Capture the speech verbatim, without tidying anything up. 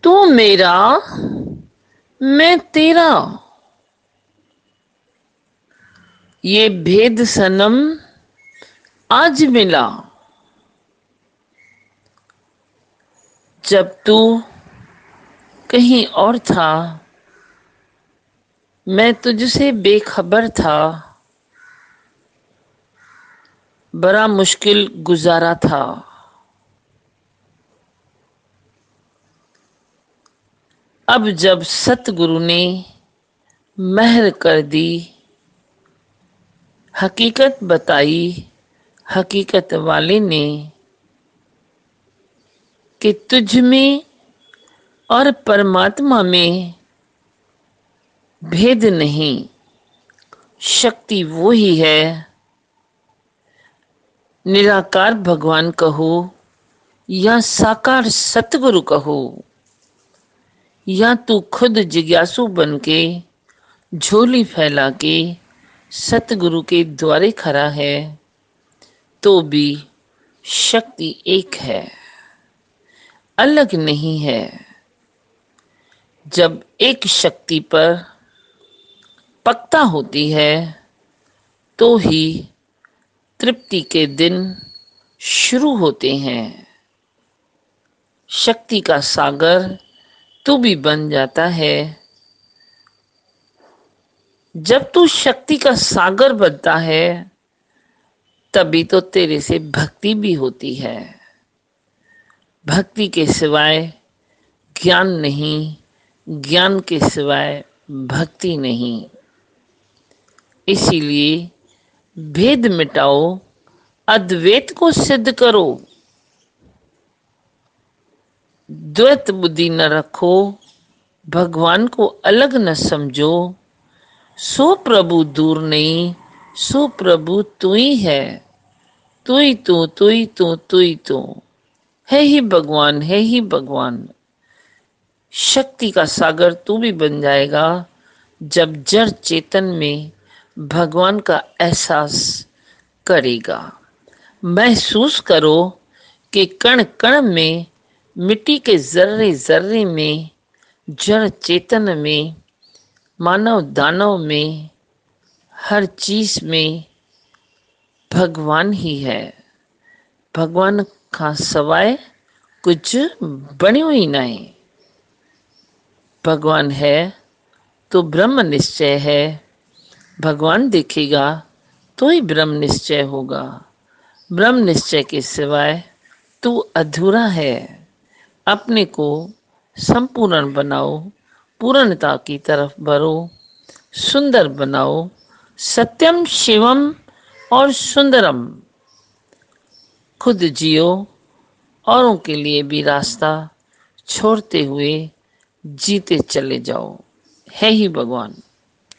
तू मेरा मैं तेरा, ये भेद सनम आज मिला। जब तू कहीं और था, मैं तुझसे बेखबर था। बड़ा मुश्किल गुजारा था। अब जब सतगुरु ने मेहर कर दी, हकीकत बताई हकीकत वाले ने, कि तुझ में और परमात्मा में भेद नहीं, शक्ति वो ही है। निराकार भगवान कहो या साकार सतगुरु कहो, या तू खुद जिज्ञासु बन के झोली फैला के सतगुरु के द्वारे खड़ा है, तो भी शक्ति एक है, अलग नहीं है। जब एक शक्ति पर पक्ता होती है, तो ही तृप्ति के दिन शुरू होते हैं। शक्ति का सागर तू भी बन जाता है। जब तू शक्ति का सागर बनता है, तभी तो तेरे से भक्ति भी होती है। भक्ति के सिवाय ज्ञान नहीं, ज्ञान के सिवाय भक्ति नहीं। इसीलिए भेद मिटाओ, अद्वैत को सिद्ध करो। द्वैत बुद्धि न रखो, भगवान को अलग न समझो। सो प्रभु दूर नहीं, सो प्रभु तू ही है। तू ही तू, तू ही तू, तू ही तू है ही भगवान, है ही भगवान। शक्ति का सागर तू भी बन जाएगा, जब जड़ चेतन में भगवान का एहसास करेगा। महसूस करो कि कण कण में, मिट्टी के जर्रे जर्रे में, जड़ चेतन में, मानव दानव में, हर चीज में भगवान ही है। भगवान का सवाय कुछ बन्यो ही नहीं। भगवान है तो ब्रह्म निश्चय है। भगवान दिखेगा तो ही ब्रह्म निश्चय होगा। ब्रह्म निश्चय के सिवाय तू अधूरा है। अपने को संपूर्ण बनाओ, पूर्णता की तरफ बढ़ो, सुंदर बनाओ। सत्यम शिवम और सुंदरम खुद जियो, औरों के लिए भी रास्ता छोड़ते हुए जीते चले जाओ। है ही भगवान।